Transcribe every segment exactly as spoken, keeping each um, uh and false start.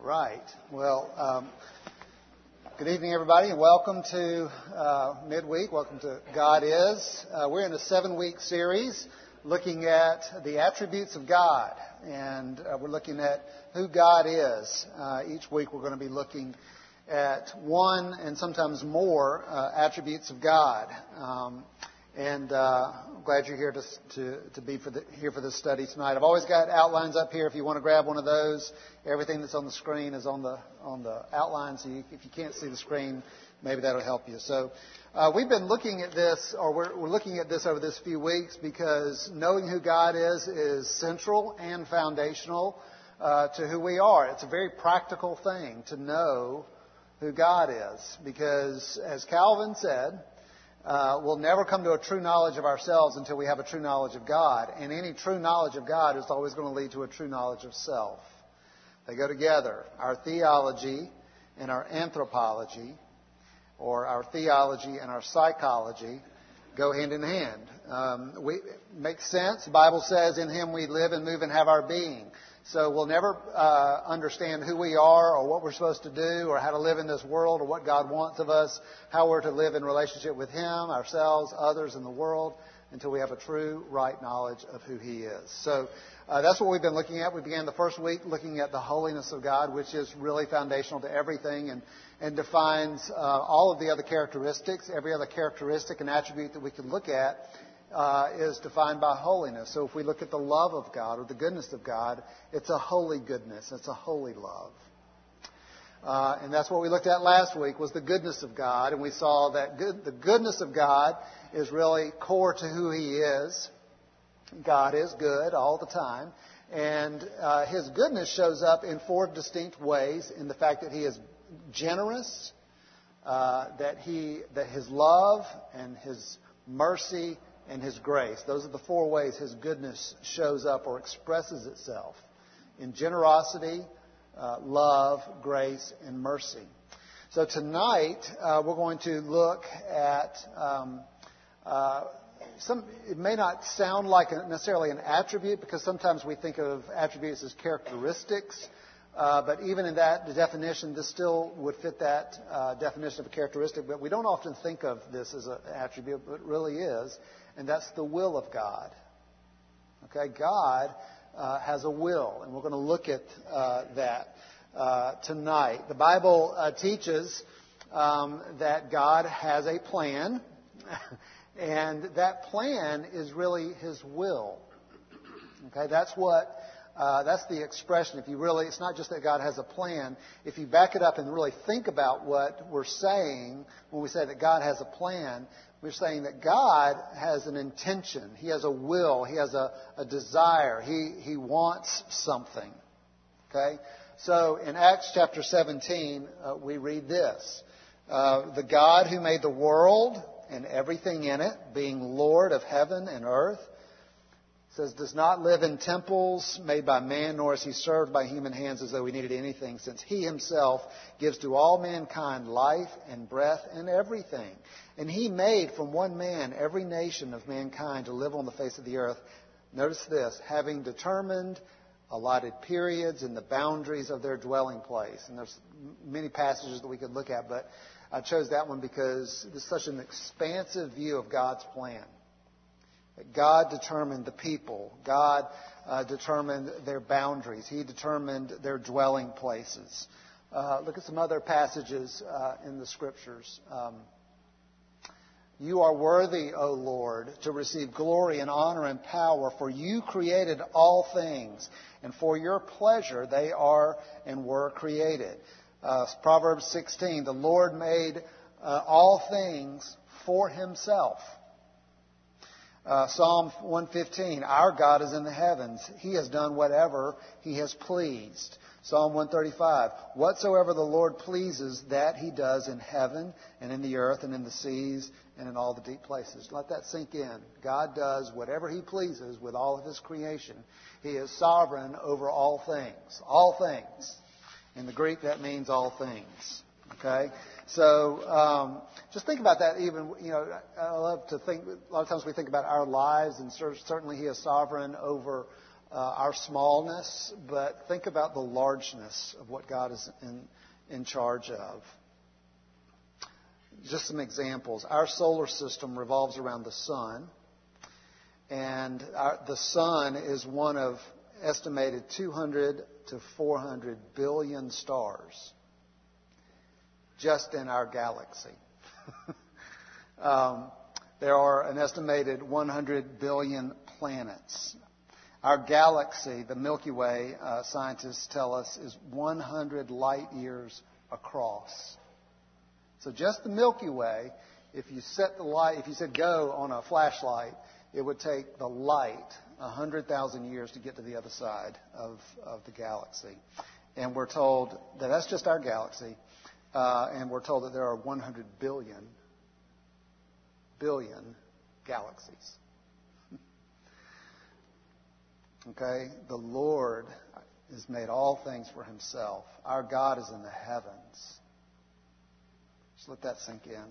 Right. Well, um, good evening, everybody, and welcome to uh, midweek. Welcome to God Is. Uh, we're in a seven-week series looking at the attributes of God, and uh, we're looking at who God is. Uh, each week we're going to be looking at one and sometimes more uh, attributes of God. Um, and uh, I'm glad you're here to to, to be for the, here for this study tonight. I've always got outlines up here if you want to grab one of those. Everything that's on the screen is on the on the outline, so you, if you can't see the screen, maybe that'll help you. So uh, we've been looking at this, or we're, we're looking at this over this few weeks because knowing who God is is central and foundational uh, to who we are. It's a very practical thing to know who God is because, as Calvin said, Uh, we'll never come to a true knowledge of ourselves until we have a true knowledge of God. And any true knowledge of God is always going to lead to a true knowledge of self. They go together. Our theology and our anthropology, or our theology and our psychology, go hand in hand. Um, we, it makes sense. The Bible says, in Him we live and move and have our being. So we'll never uh, understand who we are or what we're supposed to do or how to live in this world or what God wants of us, how we're to live in relationship with Him, ourselves, others, and the world until we have a true, right knowledge of who He is. So uh, that's what we've been looking at. We began the first week looking at the holiness of God, which is really foundational to everything and, and defines uh, all of the other characteristics, every other characteristic and attribute that we can look at. Uh, is defined by holiness. So if we look at the love of God or the goodness of God, it's a holy goodness. It's a holy love. Uh, and that's what we looked at last week was the goodness of God. And we saw that good, the goodness of God is really core to who He is. God is good all the time. And uh, His goodness shows up in four distinct ways in the fact that He is generous, uh, that He that His love and His mercy and His grace. Those are the four ways His goodness shows up or expresses itself in generosity, uh, love, grace, and mercy. So tonight uh, we're going to look at um, uh, some. It may not sound like a, necessarily an attribute because sometimes we think of attributes as characteristics. Uh, but even in that the definition, this still would fit that uh, definition of a characteristic. But we don't often think of this as an attribute, but it really is. And that's the will of God. Okay, God uh, has a will, and we're going to look at uh, that uh, tonight. The Bible uh, teaches um, that God has a plan, and that plan is really His will. Okay, that's what. Uh, that's the expression. If you really, it's not just that God has a plan. If you back it up and really think about what we're saying when we say that God has a plan, we're saying that God has an intention. He has a will. He has a, a desire. He He wants something. Okay. So in Acts chapter seventeen, uh, we read this: uh, the God who made the world and everything in it, being Lord of heaven and earth. It says, does not live in temples made by man, nor is He served by human hands as though He needed anything, since He Himself gives to all mankind life and breath and everything. And He made from one man every nation of mankind to live on the face of the earth. Notice this, having determined allotted periods and the boundaries of their dwelling place. And there's many passages that we could look at, but I chose that one because it's such an expansive view of God's plan. God determined the people. God uh, determined their boundaries. He determined their dwelling places. Uh, look at some other passages uh, in the Scriptures. Um, you are worthy, O Lord, to receive glory and honor and power, for you created all things, and for your pleasure they are and were created. Uh, Proverbs sixteen, the Lord made uh, all things for Himself. Uh, Psalm one fifteen, our God is in the heavens. He has done whatever He has pleased. Psalm one thirty-five, whatsoever the Lord pleases, that He does in heaven and in the earth and in the seas and in all the deep places. Let that sink in. God does whatever He pleases with all of His creation. He is sovereign over all things. All things. In the Greek, that means all things. Okay? So um, just think about that. Even, you know, I love to think, a lot of times we think about our lives, and certainly He is sovereign over uh, our smallness, but think about the largeness of what God is in, in charge of. Just some examples. Our solar system revolves around the sun, and our, the sun is one of estimated two hundred to four hundred billion stars just in our galaxy. um, there are an estimated one hundred billion planets. Our galaxy, the Milky Way, uh, scientists tell us, is one hundred light years across. So just the Milky Way, if you set the light, if you said go on a flashlight, it would take the light one hundred thousand years to get to the other side of, of the galaxy. And we're told that that's just our galaxy. Uh, and we're told that there are one hundred billion, billion galaxies. Okay? The Lord has made all things for himself. Our God is in the heavens. Just let that sink in.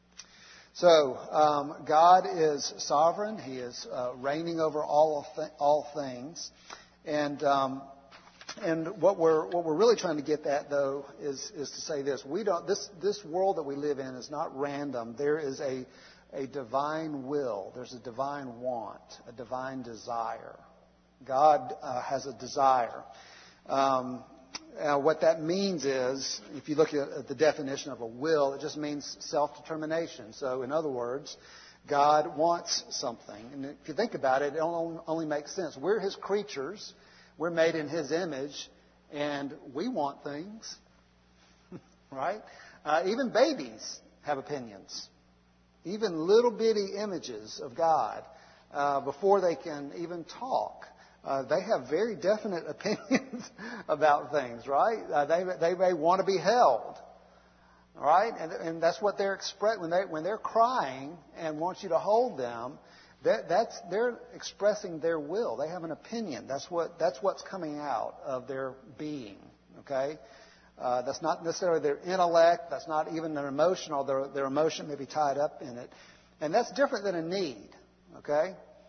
So, um, God is sovereign. He is uh, reigning over all th- all things, and um, and what we're what we're really trying to get at, though, is is to say this: we don't this this world that we live in is not random. There is a a divine will. There's a divine want, a divine desire. God uh, has a desire. Um, Uh, what that means is, if you look at, at the definition of a will, it just means self-determination. So, in other words, God wants something. And if you think about it, it only, only makes sense. We're His creatures. We're made in His image. And we want things. Right? Uh, even babies have opinions. Even little bitty images of God, uh, before they can even talk. Uh, they have very definite opinions about things, right? Uh, they they may want to be held, right? And and that's what they're express when they when they're crying and want you to hold them. That that's they're expressing their will. They have an opinion. That's what that's what's coming out of their being. Okay, uh, that's not necessarily their intellect. That's not even their emotional. Their their emotion may be tied up in it, and that's different than a need. Okay.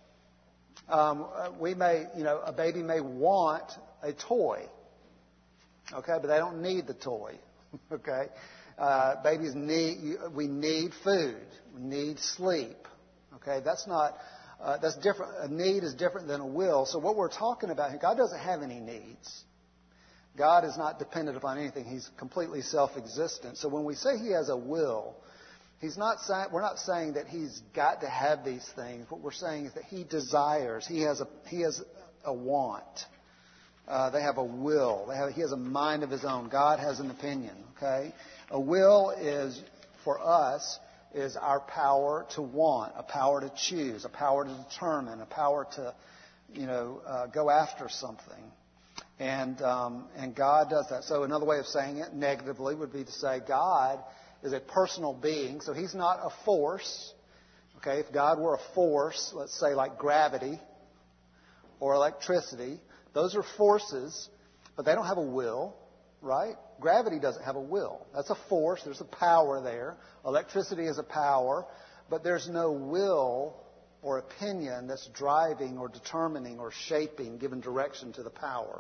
Um, we may, you know, a baby may want a toy, okay, but they don't need the toy, okay. Uh, babies need, we need food, we need sleep, okay. That's not, uh, that's different. A need is different than a will. So what we're talking about here, God doesn't have any needs. God is not dependent upon anything. He's completely self-existent. So when we say He has a will, He's not saying, we're not saying that He's got to have these things. What we're saying is that He desires. He has a, he has a want. Uh, they have a will. They have, he has a mind of His own. God has an opinion. Okay? A will is, for us, is our power to want, a power to choose, a power to determine, a power to, you know, uh, go after something. And, um, and God does that. So another way of saying it negatively would be to say God is a personal being, so He's not a force. Okay, if God were a force, let's say like gravity or electricity, those are forces, but they don't have a will, right? Gravity doesn't have a will. That's a force. There's a power there. Electricity is a power, but there's no will or opinion that's driving or determining or shaping, giving direction to the power.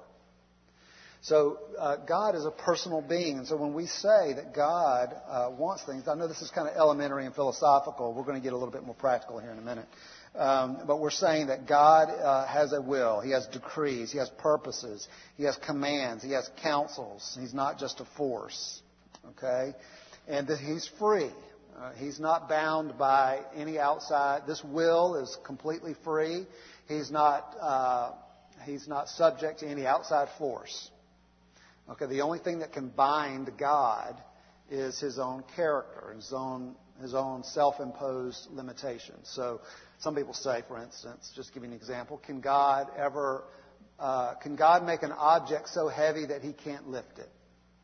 So uh, God is a personal being. And so when we say that God uh, wants things, I know this is kind of elementary and philosophical. We're going to get a little bit more practical here in a minute. Um, but we're saying that God uh, has a will. He has decrees. He has purposes. He has commands. He has counsels. He's not just a force. Okay? And that He's free. Uh, he's not bound by any outside. This will is completely free. He's not, uh, he's not subject to any outside force. Okay, the only thing that can bind God is His own character, His own His own self-imposed limitations. So, some people say, for instance, just to give you an example, can God ever, uh, can God make an object so heavy that He can't lift it?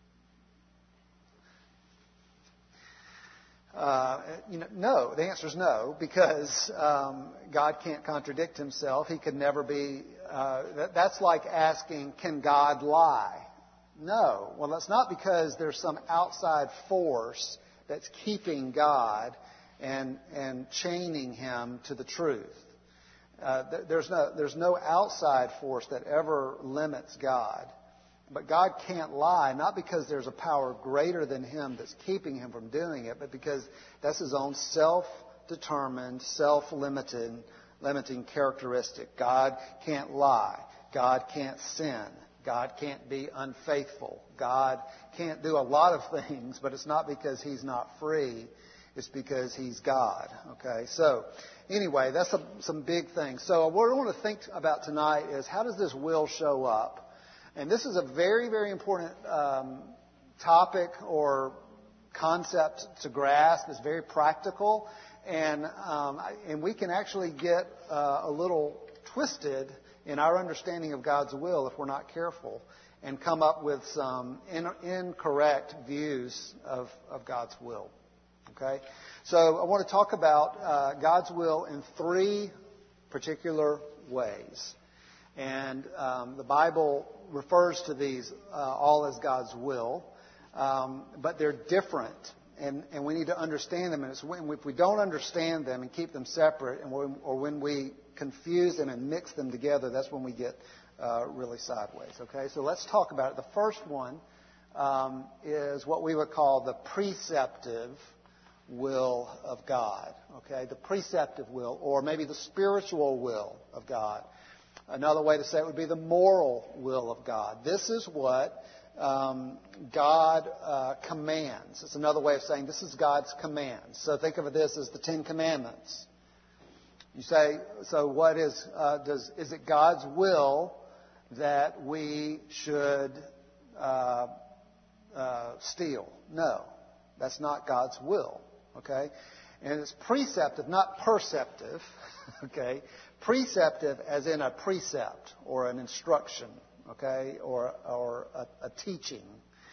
Uh, you know, no. The answer is no, because um, God can't contradict Himself. He could never be. Uh, that, that's like asking, can God lie? No. Well, that's not because there's some outside force that's keeping God and and chaining Him to the truth. Uh, th- there's no there's no outside force that ever limits God. But God can't lie, not because there's a power greater than Him that's keeping Him from doing it, but because that's His own self-determined, self-limited, limiting characteristic. God can't lie. God can't sin. God can't be unfaithful. God can't do a lot of things, but it's not because He's not free. It's because He's God. Okay, so anyway, that's a, some big things. So what I want to think about tonight is, how does this will show up? And this is a very, very important um, topic or concept to grasp. It's very practical, and um, and we can actually get uh, a little twisted in our understanding of God's will if we're not careful, and come up with some in, incorrect views of, of God's will. Okay, so I want to talk about uh, God's will in three particular ways. And um, the Bible refers to these uh, all as God's will, um, but they're different, and, and we need to understand them. And it's when, if we don't understand them and keep them separate, and when, or when we confuse them and mix them together, that's when we get uh, really sideways. Okay, so let's talk about it. The first one um, is what we would call the preceptive will of God. Okay, the preceptive will, or maybe the spiritual will of God. Another way to say it would be the moral will of God. This is what um, God uh, commands. It's another way of saying this is God's commands. So think of this as the Ten Commandments. You say, so what is, uh, does, is it God's will that we should uh, uh, steal? No, that's not God's will. Okay? And it's preceptive, not perceptive. Okay? Preceptive as in a precept or an instruction, okay, or or a, a teaching.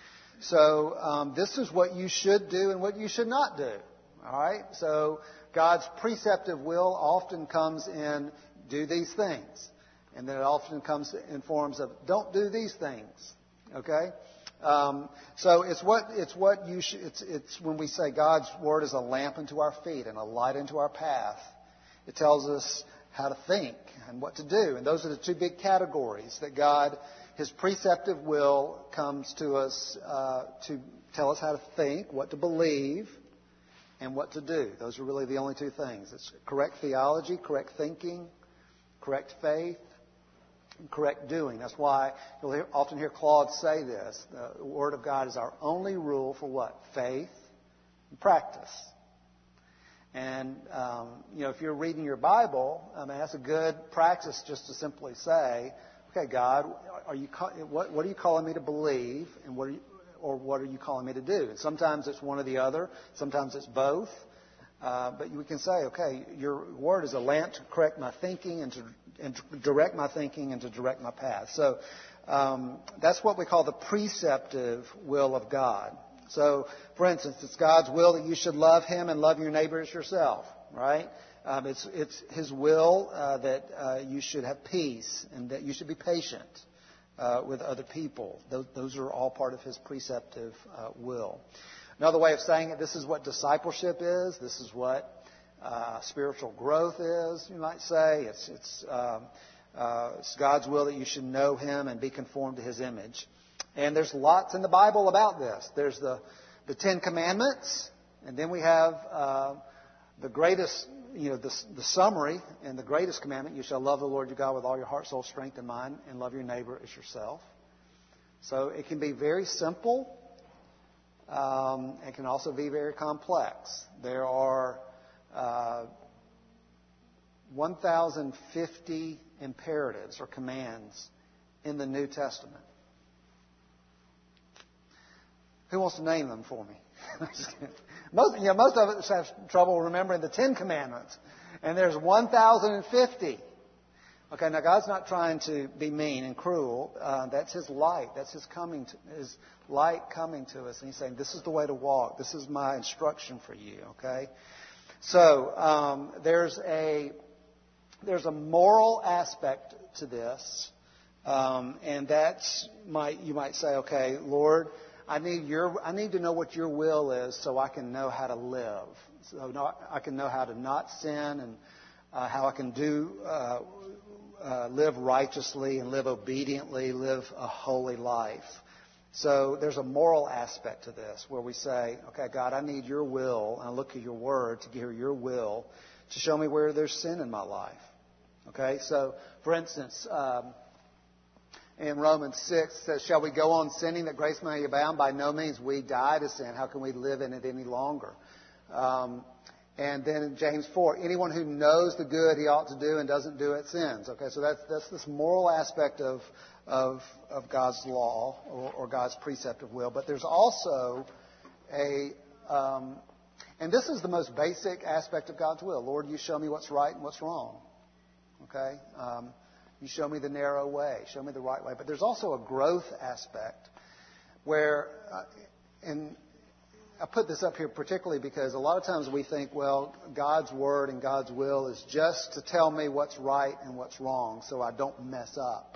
So um, this is what you should do and what you should not do. All right. So God's preceptive will often comes in do these things, and then it often comes in forms of don't do these things. Okay. Um, so it's what it's what you should. It's it's when we say God's word is a lamp unto our feet and a light unto our path. It tells us how to think and what to do. And those are the two big categories that God, His preceptive will comes to us uh, to tell us how to think, what to believe, and what to do. Those are really the only two things. It's correct theology, correct thinking, correct faith, and correct doing. That's why you'll hear, often hear Claude say this. The Word of God is our only rule for what? Faith and practice. And, um, you know, if you're reading your Bible, I mean, that's a good practice just to simply say, okay, God, are you what, what are you calling me to believe, and what are you, or what are you calling me to do? And sometimes it's one or the other. Sometimes it's both. Uh, but we can say, okay, your word is a lamp to correct my thinking and to, and to direct my thinking and to direct my path. So um, that's what we call the preceptive will of God. So, for instance, it's God's will that you should love Him and love your neighbor as yourself, right? Um, it's it's His will uh, that uh, you should have peace and that you should be patient uh, with other people. Those, those are all part of His preceptive uh, will. Another way of saying it, this is what discipleship is. This is what uh, spiritual growth is, you might say. It's it's, um, uh, it's God's will that you should know Him and be conformed to His image. And there's lots in the Bible about this. There's the, the Ten Commandments, and then we have uh, the greatest, you know, the, the summary and the greatest commandment: you shall love the Lord your God with all your heart, soul, strength, and mind, and love your neighbor as yourself. So it can be very simple. Um, it can also be very complex. There are uh, one thousand fifty imperatives or commands in the New Testament. Who wants to name them for me? most, you know, most of us have trouble remembering the Ten Commandments. And there's one thousand fifty. Okay, now God's not trying to be mean and cruel. Uh, that's His light. That's His coming, to, His light coming to us. And He's saying, this is the way to walk. This is my instruction for you, okay? So um, there's a there's a moral aspect to this. Um, and that's, might you might say, okay, Lord, I need your. I need to know what your will is, so I can know how to live. So not, I can know how to not sin and uh, how I can do, uh, uh, live righteously and live obediently, live a holy life. So there's a moral aspect to this where we say, okay, God, I need your will. And I look at your word to hear your will to show me where there's sin in my life. Okay, so for instance, um, in Romans six, it says, shall we go on sinning that grace may abound? By no means. We die to sin. How can we live in it any longer? Um, and then in James four, anyone who knows the good he ought to do and doesn't do it sins. Okay, so that's that's this moral aspect of of, of God's law or, or God's precept of will. But there's also a, um, and this is the most basic aspect of God's will. Lord, you show me what's right and what's wrong. Okay. Um, You show me the narrow way. Show me the right way. But there's also a growth aspect where, uh, and I put this up here particularly because a lot of times we think, well, God's word and God's will is just to tell me what's right and what's wrong so I don't mess up.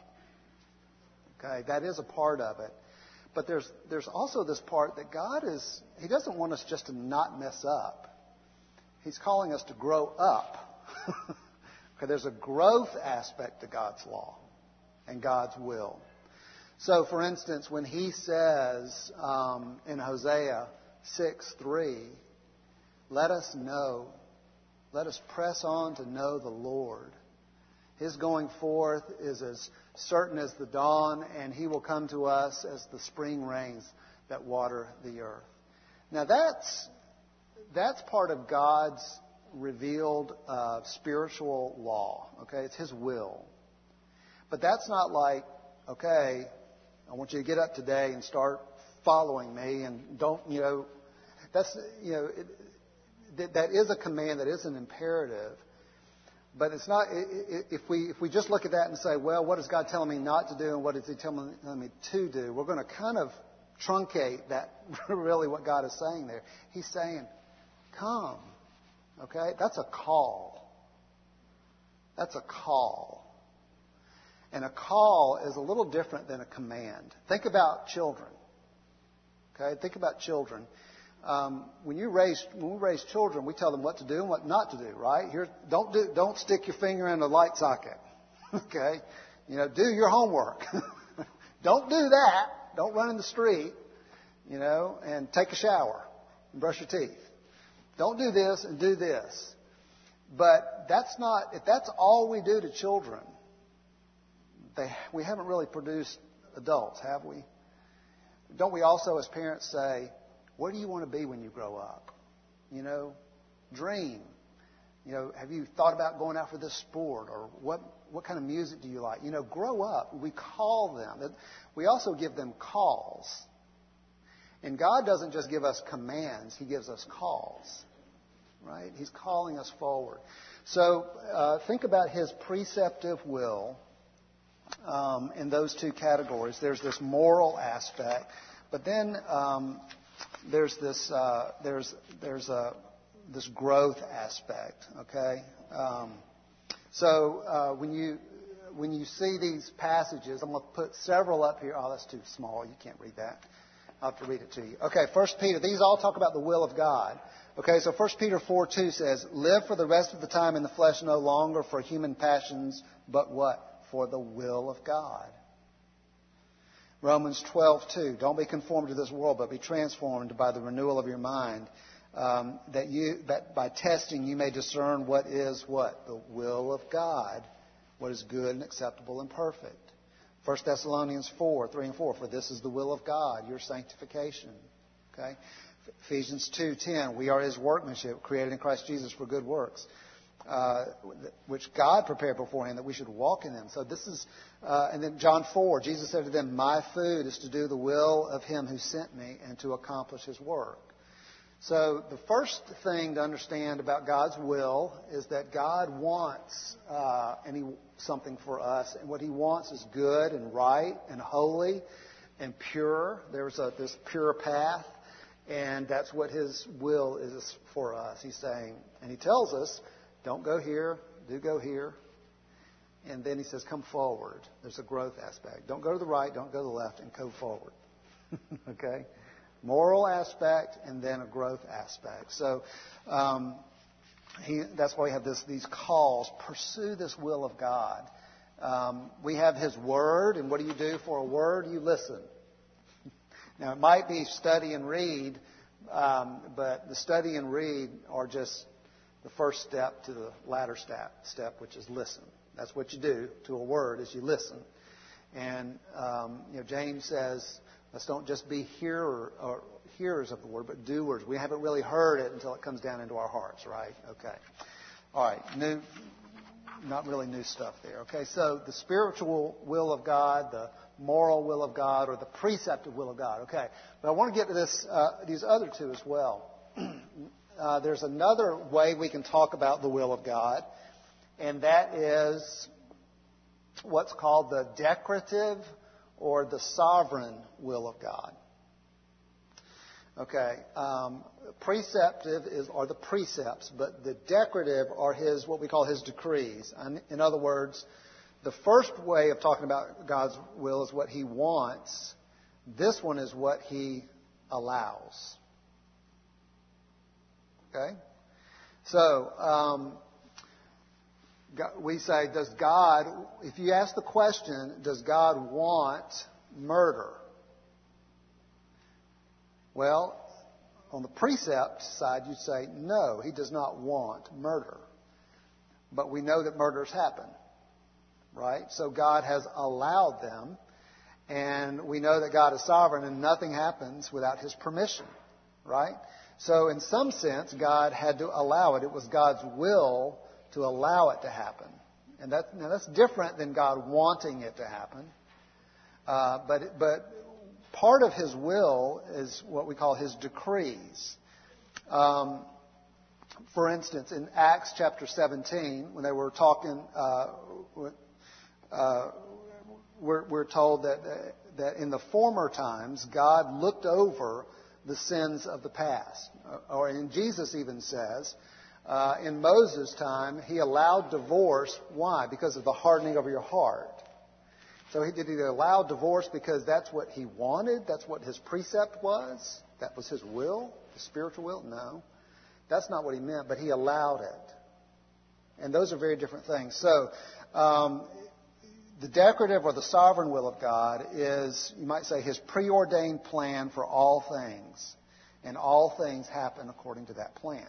Okay, that is a part of it. But there's there's also this part that God is, He doesn't want us just to not mess up. He's calling us to grow up. Okay, there's a growth aspect to God's law and God's will. So, for instance, when He says um, in Hosea six three, let us know, let us press on to know the Lord. His going forth is as certain as the dawn, and He will come to us as the spring rains that water the earth. Now, that's that's part of God's revealed uh, spiritual law. Okay, it's His will. But that's not like, okay, I want you to get up today and start following me, and don't, you know, that's, you know, it, that, that is a command, that is an imperative. But it's not, if we if we just look at that and say, well, what is God telling me not to do and what is He telling me to do, we're going to kind of truncate that, really what God is saying there. He's saying, come. Okay? That's a call. That's a call. And a call is a little different than a command. Think about children. Okay? Think about children. Um, when you raise when we raise children, we tell them what to do and what not to do, right? Here, don't do don't stick your finger in a light socket. Okay? You know, do your homework. Don't do that. Don't run in the street, you know, and take a shower and brush your teeth. Don't do this and do this. But that's not, if that's all we do to children, they, we haven't really produced adults, have we? Don't we also as parents say, what do you want to be when you grow up? You know, dream. You know, have you thought about going out for this sport? Or what, what kind of music do you like? You know, grow up. We call them. We also give them calls. And God doesn't just give us commands. He gives us calls. Right? He's calling us forward. So uh, think about His preceptive will um, in those two categories. There's this moral aspect. But then um, there's this uh, there's there's a this growth aspect. Okay. Um, so uh, when you when you see these passages, I'm going to put several up here. Oh, that's too small. You can't read that. I'll have to read it to you. Okay, First Peter. These all talk about the will of God. Okay, so First Peter four two says, live for the rest of the time in the flesh no longer for human passions, but what? For the will of God. Romans twelve two, don't be conformed to this world, but be transformed by the renewal of your mind, um, that you that by testing you may discern what is what? The will of God, what is good and acceptable and perfect. First Thessalonians four, three and four, for this is the will of God, your sanctification. Okay? Ephesians two ten, we are His workmanship, created in Christ Jesus for good works, uh, which God prepared beforehand that we should walk in them. So this is, uh, and then John four, Jesus said to them, my food is to do the will of Him who sent me and to accomplish His work. So the first thing to understand about God's will is that God wants uh, any something for us, and what He wants is good and right and holy and pure. There's a this pure path, and that's what His will is for us. He's saying, and He tells us, don't go here, do go here. And then He says, come forward. There's a growth aspect. Don't go to the right, don't go to the left, and go forward. Okay? Moral aspect and then a growth aspect. So, um, he, that's why we have this, these calls. Pursue this will of God. Um, we have His Word, and what do you do for a Word? You listen. Now, it might be study and read, um, but the study and read are just the first step to the latter step, step, which is listen. That's what you do to a Word, is you listen. And um, you know, James says, let's don't just be hearer, or hearers of the Word, but doers. We haven't really heard it until it comes down into our hearts, right? Okay. All right. New, not really new stuff there. Okay. So the spiritual will of God, the moral will of God, or the preceptive will of God. Okay. But I want to get to this, uh, these other two as well. uh, there's another way we can talk about the will of God, and that is what's called the decretive or the sovereign will of God. Okay, um, preceptive is are the precepts, but the decretive are his what we call his decrees. In other words, the first way of talking about God's will is what He wants. This one is what He allows. Okay, so um, we say, does God? If you ask the question, does God want murder? Well, on the precept side, you'd say, no, He does not want murder. But we know that murders happen, right? So God has allowed them, and we know that God is sovereign, and nothing happens without His permission, right? So in some sense, God had to allow it. It was God's will to allow it to happen. And that, now that's different than God wanting it to happen. Uh, but but... Part of His will is what we call His decrees. Um, for instance, in Acts chapter seventeen, when they were talking, uh, uh, we're, we're told that that in the former times God looked over the sins of the past. Or, and Jesus even says, uh, in Moses' time, He allowed divorce. Why? Because of the hardening of your heart. So he, did he allow divorce because that's what He wanted? That's what His precept was? That was His will? His spiritual will? No. That's not what He meant, but He allowed it. And those are very different things. So um, the decretive or the sovereign will of God is, you might say, His preordained plan for all things. And all things happen according to that plan.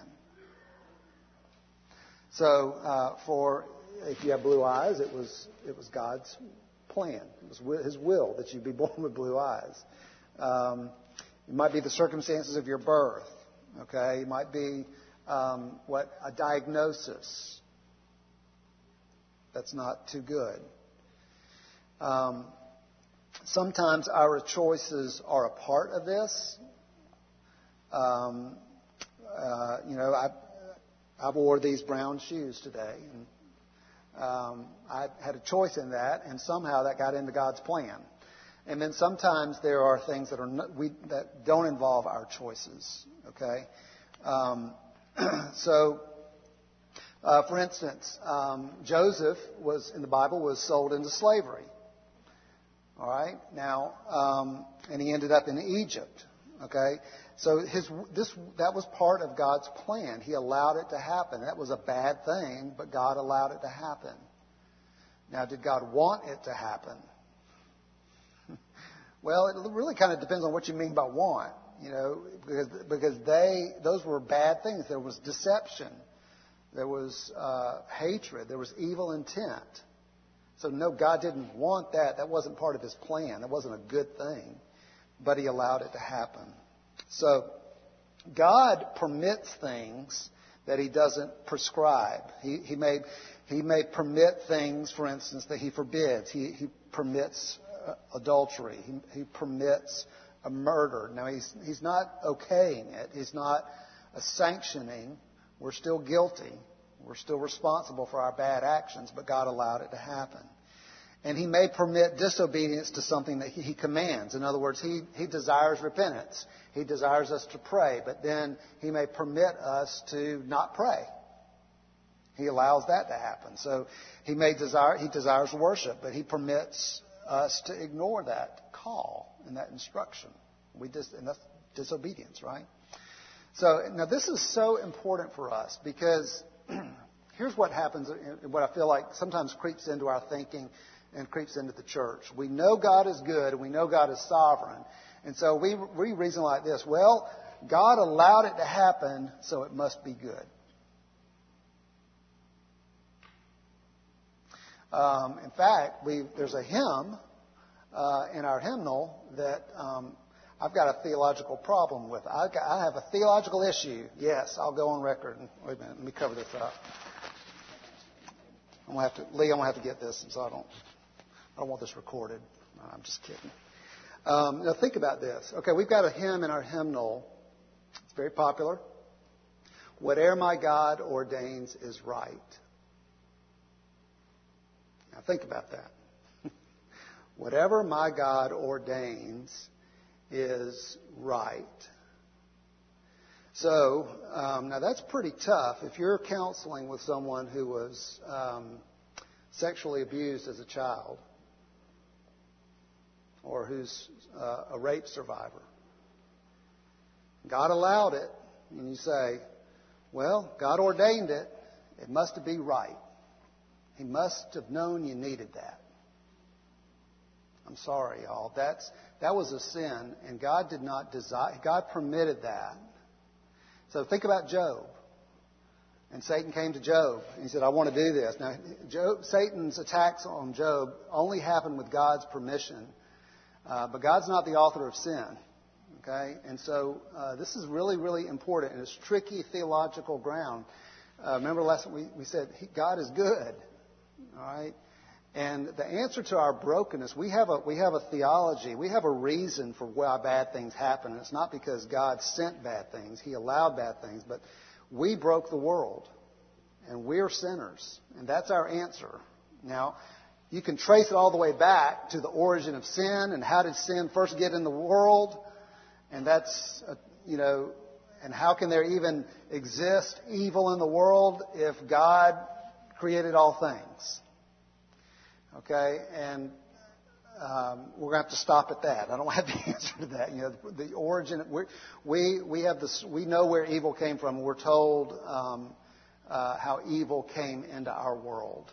So uh, for, if you have blue eyes, it was it was God's plan. It was His will that you be born with blue eyes. Um, it might be the circumstances of your birth. Okay, it might be um, what a diagnosis that's not too good. Um, sometimes our choices are a part of this. Um, uh, you know, I I wore these brown shoes today, and Um, I had a choice in that, and somehow that got into God's plan. And then sometimes there are things that are not, we, that don't involve our choices. Okay, um, so uh, for instance, um, Joseph was in the Bible was sold into slavery. All right, now um, and he ended up in Egypt. Okay, so his this that was part of God's plan. He allowed it to happen. That was a bad thing, but God allowed it to happen. Now, did God want it to happen? Well, it really kind of depends on what you mean by want. You know, because because they those were bad things. There was deception, there was uh, hatred, there was evil intent. So no, God didn't want that. That wasn't part of His plan. That wasn't a good thing. But He allowed it to happen. So God permits things that He doesn't prescribe. He, he may He may permit things, for instance, that He forbids. He, he permits uh, adultery. He, he permits a murder. Now He's He's not okaying it. He's not uh, sanctioning. We're still guilty. We're still responsible for our bad actions, but God allowed it to happen. And He may permit disobedience to something that He, he commands. In other words, he, he desires repentance. He desires us to pray, but then He may permit us to not pray. He allows that to happen. So He may desire, He desires worship, but He permits us to ignore that call and that instruction. We dis, and that's disobedience, right? So now this is so important for us because here's what happens, what I feel like sometimes creeps into our thinking and creeps into the church. We know God is good and we know God is sovereign. And so we, we reason like this: well, God allowed it to happen, so it must be good. Um, in fact, we there's a hymn uh, in our hymnal that um, I've got a theological problem with. I, got, I have a theological issue. Yes, I'll go on record. Wait a minute, let me cover this up. I'm gonna have to, Lee. I'm gonna have to get this, so I don't. I don't want this recorded. No, I'm just kidding. Um, now think about this. Okay, we've got a hymn in our hymnal. It's very popular. Whatever my God ordains is right. Now think about that. Whatever my God ordains is right. So, um, now that's pretty tough. If you're counseling with someone who was um, sexually abused as a child, or who's uh, a rape survivor, God allowed it, and you say, well, God ordained it, it must be right. He must have known you needed that. I'm sorry, y'all. That's that was a sin, and God did not desire. God permitted that. So think about Job. And Satan came to Job and he said, "I want to do this." Now, Job, Satan's attacks on Job only happened with God's permission, uh, but God's not the author of sin. Okay, and so uh, this is really, really important, and it's tricky theological ground. Uh, remember last we we said he, God is good. All right. And the answer to our brokenness, we have a we have a theology, we have a reason for why bad things happen. And it's not because God sent bad things, He allowed bad things, but we broke the world, and we're sinners, and that's our answer. Now, you can trace it all the way back to the origin of sin and how did sin first get in the world, and that's uh, you know, and how can there even exist evil in the world if God created all things? Okay, and um, we're going to have to stop at that. I don't have the answer to that. You know, the, the origin. We're, we we have this. We know where evil came from. We're told um, uh, how evil came into our world.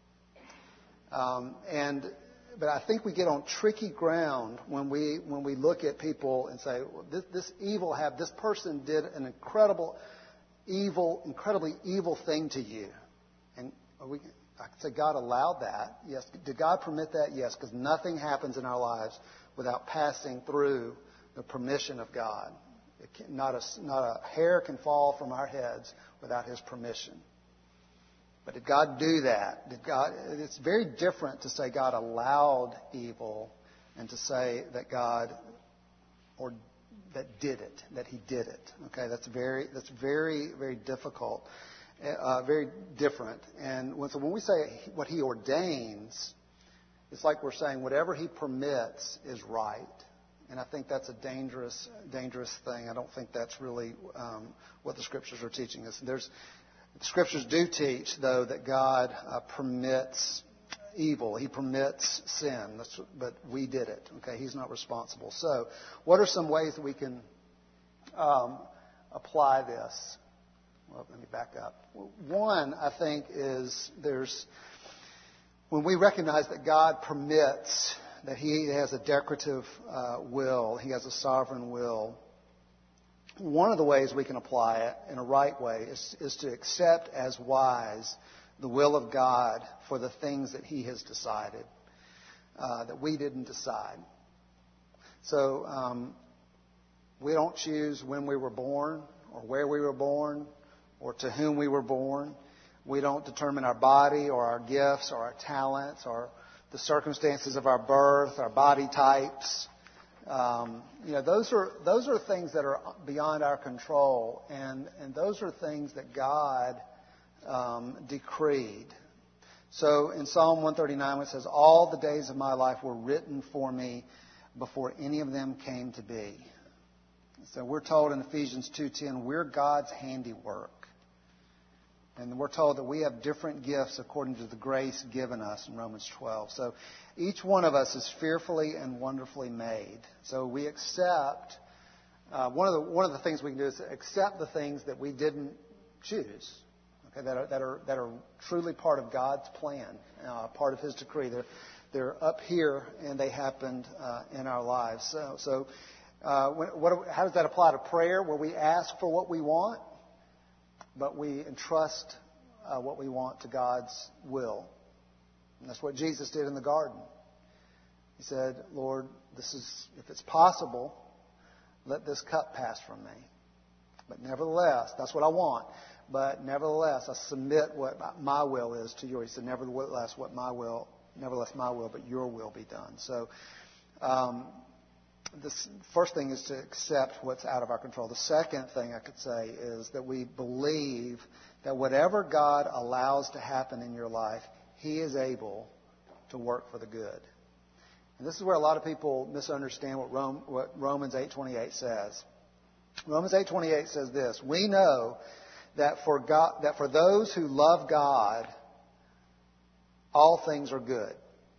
Um, and but I think we get on tricky ground when we when we look at people and say, well, this, this evil have this person did an incredible evil, incredibly evil thing to you, and are we. I could say God allowed that. Yes. Did God permit that? Yes, because nothing happens in our lives without passing through the permission of God. It can, not, a, not a hair can fall from our heads without His permission. But did God do that? Did God? It's very different to say God allowed evil and to say that God or that did it, that He did it. Okay, that's very that's very very difficult. Uh, very different. And when, so when we say what He ordains, it's like we're saying whatever He permits is right. And I think that's a dangerous, dangerous thing. I don't think that's really um, what the Scriptures are teaching us. There's, the Scriptures do teach, though, that God uh, permits evil. He permits sin. That's, but we did it. Okay, He's not responsible. So, what are some ways that we can um, apply this? Well, let me back up. One, I think, is there's when we recognize that God permits, that He has a decretive uh, will, He has a sovereign will. One of the ways we can apply it in a right way is, is to accept as wise the will of God for the things that He has decided, uh, that we didn't decide. So um, we don't choose when we were born or where we were born, or to whom we were born. We don't determine our body or our gifts or our talents or the circumstances of our birth, our body types. Um, you know, those are those are things that are beyond our control, and, and those are things that God um, decreed. So in Psalm one thirty-nine, it says, "All the days of my life were written for me before any of them came to be." So we're told in Ephesians two ten, we're God's handiwork. And we're told that we have different gifts according to the grace given us in Romans twelve. So each one of us is fearfully and wonderfully made. So we accept, uh, one of the one of the things we can do is accept the things that we didn't choose. okay, that are, that are, that are truly part of God's plan, uh, part of His decree. They're, they're up here and they happened uh, in our lives. So, so uh, when, what, how does that apply to prayer, where we ask for what we want, but we entrust uh, what we want to God's will? And that's what Jesus did in the garden. He said, Lord, this is, if it's possible, let this cup pass from me. But nevertheless, that's what I want. But nevertheless, I submit what my will is to yours. He said, nevertheless, what my will, nevertheless my will, but your will be done. So, um, the first thing is to accept what's out of our control. The second thing I could say is that we believe that whatever God allows to happen in your life, He is able to work for the good. And this is where a lot of people misunderstand what, Rome, what Romans eight twenty-eight says. Romans eight twenty-eight says this: we know that for God, that for those who love God, all things are good.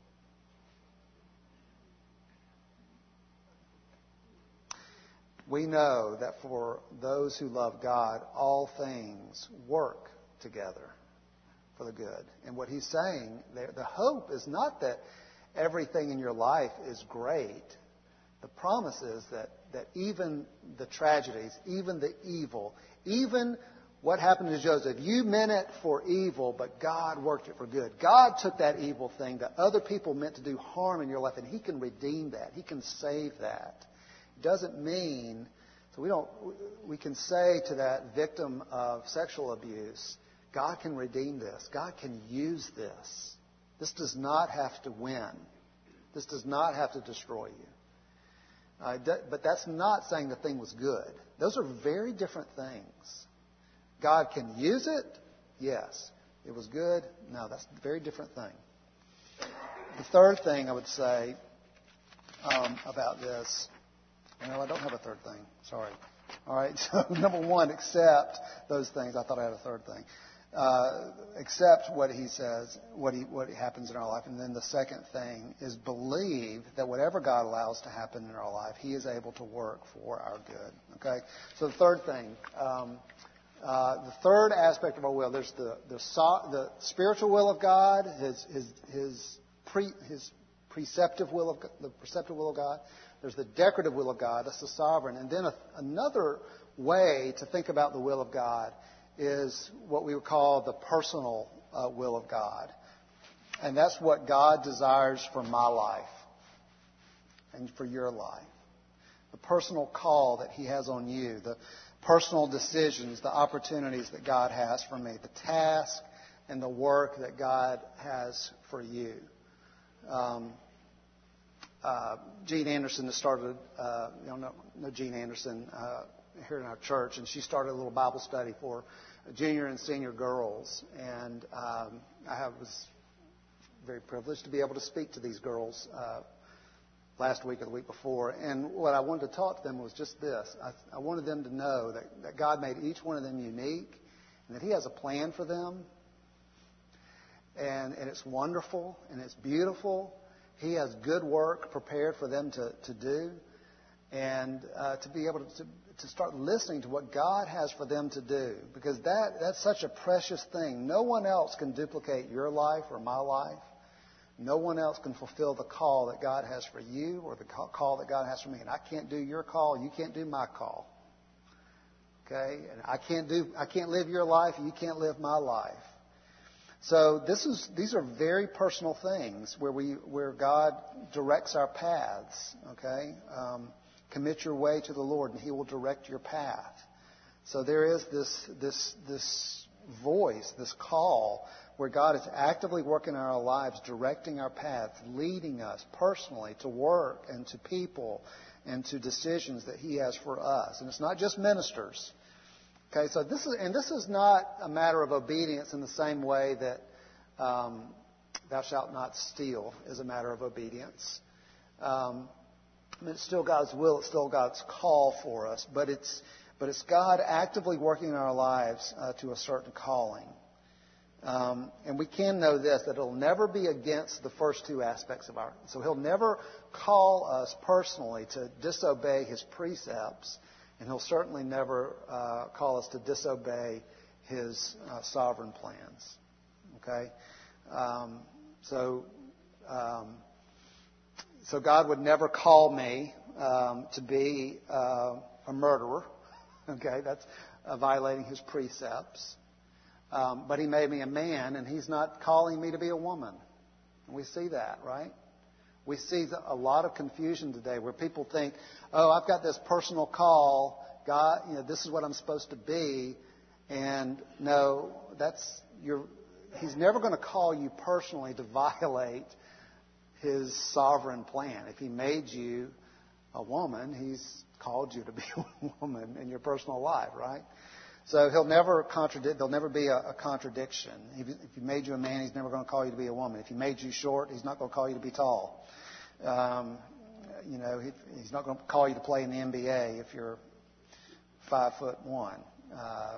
We know that for those who love God, all things work together for the good. And what he's saying, the hope is not that everything in your life is great. The promise is that, that even the tragedies, even the evil, even what happened to Joseph, you meant it for evil, but God worked it for good. God took that evil thing that other people meant to do harm in your life, and He can redeem that. He can save that. It doesn't mean, so we don't, we can say to that victim of sexual abuse, God can redeem this. God can use this. This does not have to win. This does not have to destroy you. Uh, but that's not saying the thing was good. Those are very different things. God can use it? Yes. It was good? No, that's a very different thing. The third thing I would say um, about this, no, I don't have a third thing. Sorry. All right. So number one, accept those things. I thought I had a third thing. Uh, accept what he says, what he what happens in our life. And then the second thing is believe that whatever God allows to happen in our life, He is able to work for our good. Okay? So the third thing, um, uh, the third aspect of our will, there's the the, so, the spiritual will of God, His His His pre, His preceptive will of the preceptive will of God. There's the decorative will of God. That's the sovereign. And then a, another way to think about the will of God is what we would call the personal uh, will of God. And that's what God desires for my life and for your life. The personal call that He has on you, the personal decisions, the opportunities that God has for me, the task and the work that God has for you. Um, uh, Jean Anderson has started, uh, you know, know, know Jean Anderson, uh, here in our church, and she started a little Bible study for junior and senior girls. And um, I have, was very privileged to be able to speak to these girls uh, last week or the week before. And what I wanted to talk to them was just this. I, I wanted them to know that, that God made each one of them unique and that He has a plan for them. And, and it's wonderful and it's beautiful. He has good work prepared for them to, to do. And uh, to be able to, to to start listening to what God has for them to do, because that that's such a precious thing. No one else can duplicate your life or my life. No one else can fulfill the call that God has for you or the call that God has for me. And I can't do your call. You can't do my call. Okay? And I can't do I can't live your life. You can't live my life. So this is these are very personal things where we where God directs our paths. Okay. Um, Commit your way to the Lord, and He will direct your path. So there is this this this voice, this call, where God is actively working in our lives, directing our paths, leading us personally to work and to people and to decisions that He has for us. And it's not just ministers. Okay, so this is and this is not a matter of obedience in the same way that um, "Thou shalt not steal" is a matter of obedience. Um, I mean, it's still God's will. It's still God's call for us. But it's but it's God actively working in our lives uh, to a certain calling. Um, and we can know this, that it'll never be against the first two aspects of our... So He'll never call us personally to disobey His precepts. And He'll certainly never uh, call us to disobey His uh, sovereign plans. Okay? Um, so, um, so God would never call me um, to be uh, a murderer. Okay? That's uh, violating His precepts. Um, but He made me a man, and He's not calling me to be a woman. And we see that, right? We see a lot of confusion today where people think, oh, I've got this personal call. God, you know, this is what I'm supposed to be. And no, that's your. He's never going to call you personally to violate His sovereign plan. If He made you a woman, He's called you to be a woman in your personal life, right? So He'll never contradict. There'll never be a, a contradiction. If, if He made you a man, He's never going to call you to be a woman. If He made you short, He's not going to call you to be tall. Um, you know, he, He's not going to call you to play in the N B A if you're five foot one. Uh,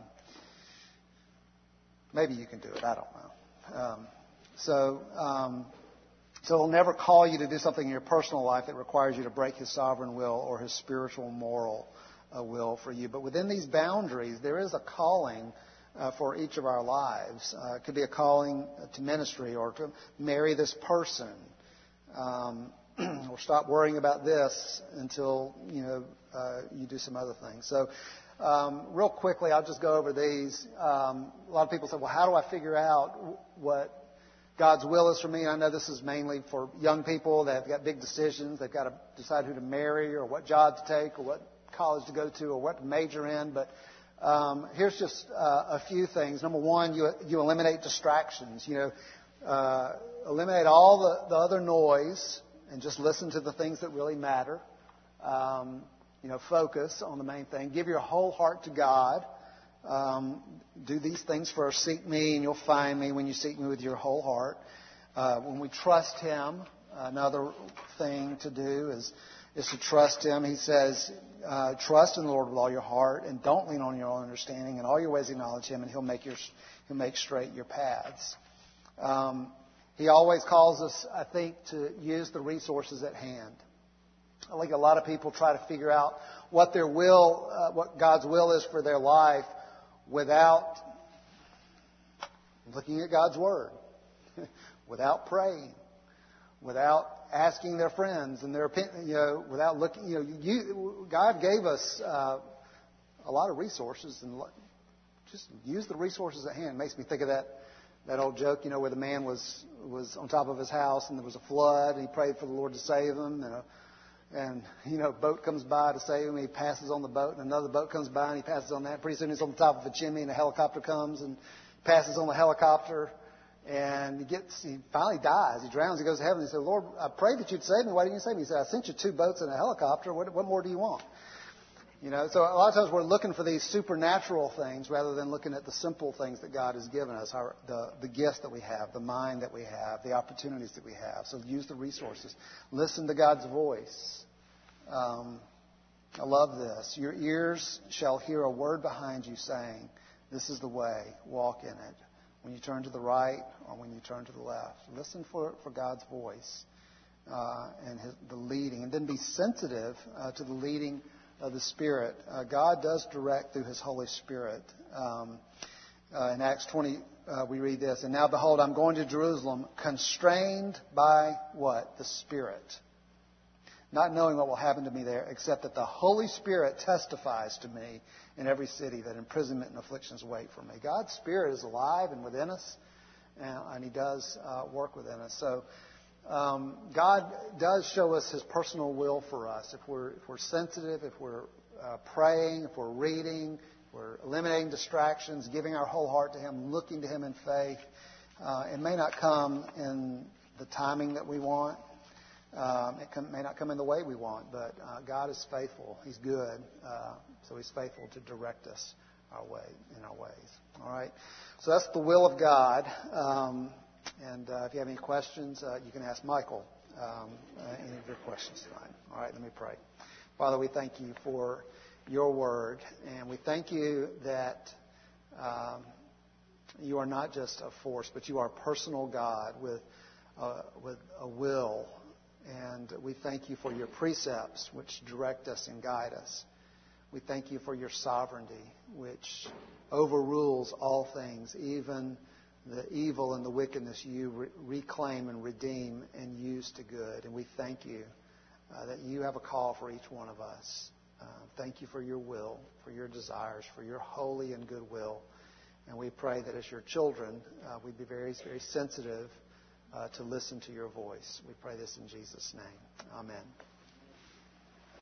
maybe you can do it. I don't know. Um, so, um, so He'll never call you to do something in your personal life that requires you to break His sovereign will or His spiritual moral uh, will for you. But within these boundaries, there is a calling uh, for each of our lives. Uh, it could be a calling to ministry or to marry this person. Um, or stop worrying about this until, you know, uh, you do some other things. So, um, real quickly, I'll just go over these. Um, a lot of people say, well, how do I figure out what God's will is for me? And I know this is mainly for young people that have got big decisions. They've got to decide who to marry or what job to take or what college to go to or what to major in. But um, here's just uh, a few things. Number one, you, you eliminate distractions. You know, uh, eliminate all the, the other noise and just listen to the things that really matter. Um, you know, focus on the main thing. Give your whole heart to God. Um, do these things first. Seek me and you'll find me when you seek me with your whole heart. Uh, when we trust Him, another thing to do is, is to trust Him. He says, uh, trust in the Lord with all your heart and don't lean on your own understanding. In all your ways acknowledge Him and He'll make your, He'll make straight your paths. Um, he always calls us, I think, to use the resources at hand. I think a lot of people try to figure out what their will, uh, what God's will is for their life without looking at God's Word, without praying, without asking their friends and their opinion, you know, without looking, you know, you, God gave us uh, a lot of resources and just use the resources at hand. It makes me think of that that old joke, you know, where the man was was on top of his house and there was a flood and he prayed for the Lord to save him. And, a, and you know, a boat comes by to save him. He passes on the boat, and another boat comes by and he passes on that. Pretty soon he's on the top of a chimney, and a helicopter comes and passes on the helicopter, and he gets he finally dies. He drowns. He goes to heaven. He said, "Lord, I prayed that you'd save me. Why didn't you save me?" He said, "I sent you two boats and a helicopter. What, what more do you want?" You know, so a lot of times we're looking for these supernatural things rather than looking at the simple things that God has given us, our, the, the gifts that we have, the mind that we have, the opportunities that we have. So use the resources. Listen to God's voice. Um, I love this. Your ears shall hear a word behind you saying, "This is the way, walk in it." When you turn to the right or when you turn to the left. Listen for, for God's voice uh, and his, the leading. And then be sensitive uh, to the leading of the Spirit. Uh, God does direct through His Holy Spirit. Um, uh, in Acts twenty, uh, we read this, "And now behold, I'm going to Jerusalem, constrained by" what? The Spirit. "Not knowing what will happen to me there, except that the Holy Spirit testifies to me in every city that imprisonment and afflictions wait for me." God's Spirit is alive and within us, and, and He does uh, work within us. So um, God does show us His personal will for us. If we're, if we're sensitive, if we're uh, praying, if we're reading, if we're eliminating distractions, giving our whole heart to Him, looking to Him in faith. Uh, it may not come in the timing that we want. Um, it can, may not come in the way we want, but uh, God is faithful. He's good, uh, so He's faithful to direct us our way in our ways. All right, so that's the will of God. Um, and uh, if you have any questions, uh, you can ask Michael um, uh, any of your questions tonight. All right, let me pray. Father, we thank You for Your word, and we thank You that um, You are not just a force, but You are a personal God with uh, with a will. And we thank You for Your precepts, which direct us and guide us. We thank you for your sovereignty, which overrules all things, even the evil and the wickedness you re- reclaim and redeem and use to good. And we thank you uh, that you have a call for each one of us. Uh, thank you for your will, for your desires, for your holy and good will. And we pray that as your children, uh, we'd be very, very sensitive uh, to listen to your voice. We pray this in Jesus' name. Amen.